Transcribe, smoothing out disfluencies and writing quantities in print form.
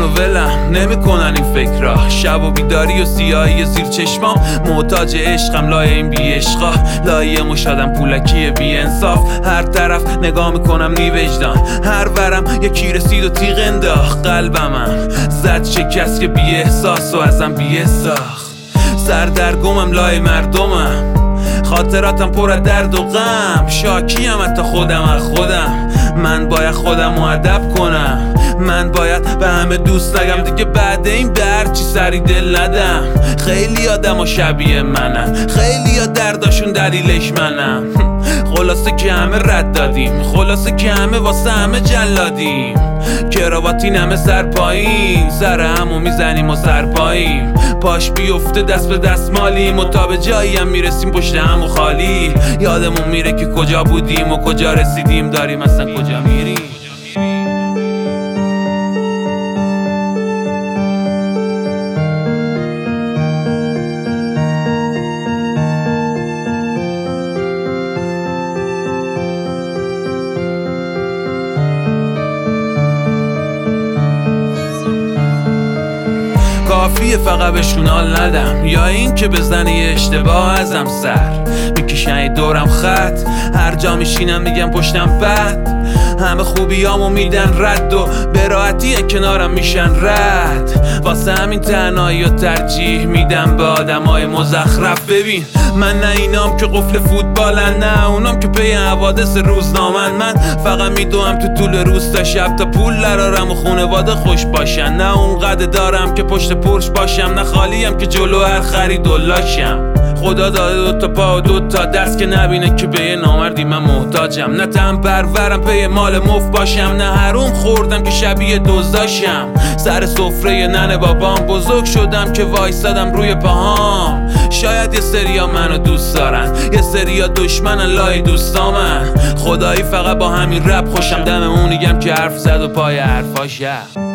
ولم نمیکنن این فکرها. شب و بیداری و سیاهی زیر چشمام، محتاج عشقم لای این بی عشقا، لایه مشادم پولکی بی انصاف. هر طرف نگاه میکنم نی وجدان، هر ورم یکی رسید و تیغ انداخت. قلبمم زد شکست که بی احساس و ازم بی ساخت. سردرگمم لای مردمم، خاطراتم پر از درد و غم. شاکیم حتی خودم از خودم. من باید خودم رو ادب کنم، من باید به همه دوست نگم دیگه بعد این به هرچی سری دل ندم. خیلی آدم و شبیه منم، خیلی ها درداشون دلیلش منم. خلاصه که همه رد دادیم، خلاصه که همه واسه همه جلادیم. کراواتین همه سر پایین، سر همو میزنیم و سر پاییم. پاش بیفته دست به دست مالیم و تا به جایی هم میرسیم پشت همو خالی. یادمون میره که کجا بودیم و کجا رسیدیم، داریم اصلا کجا میریم. کافیه فقط بهشون حال ندم، یا این که بزنه یه اشتباه ازم سر میکشن یه دورم خط. هر جا میشینم میگم پشتم بد، همه خوبیامو میدن رد و به راحتی کنارم میشن رد. واسه همین تنهایی و ترجیح میدم به آدمای مزخرف. ببین من نه اینام که قفل فوتبالن، نه اونام که پی حوادث روزنامن. من فقط میدوام تو طول روز تا شب تا پول لرارم و خونواده خوش باشن. نه اونقدر دارم که پشت پرش باشم، نه خالیم که جلو هر خرید و لاشم. خدا داده 2 تا پا و 2 تا دست که نبینه که به یه نامردی من محتاجم. نه تن پرورم پی مال مفت باشم، نه حروم خوردم که شبیه دزداشم. سر سفره ننه بابام بزرگ شدم که وایسادم روی پاهام. شاید یه سریا منو دوست دارن، یه سریا دشمنن لای دوستامن. خدایی فقط با همین رپ خوشم، دم اونیگم که حرف زد و پای حرفاشه.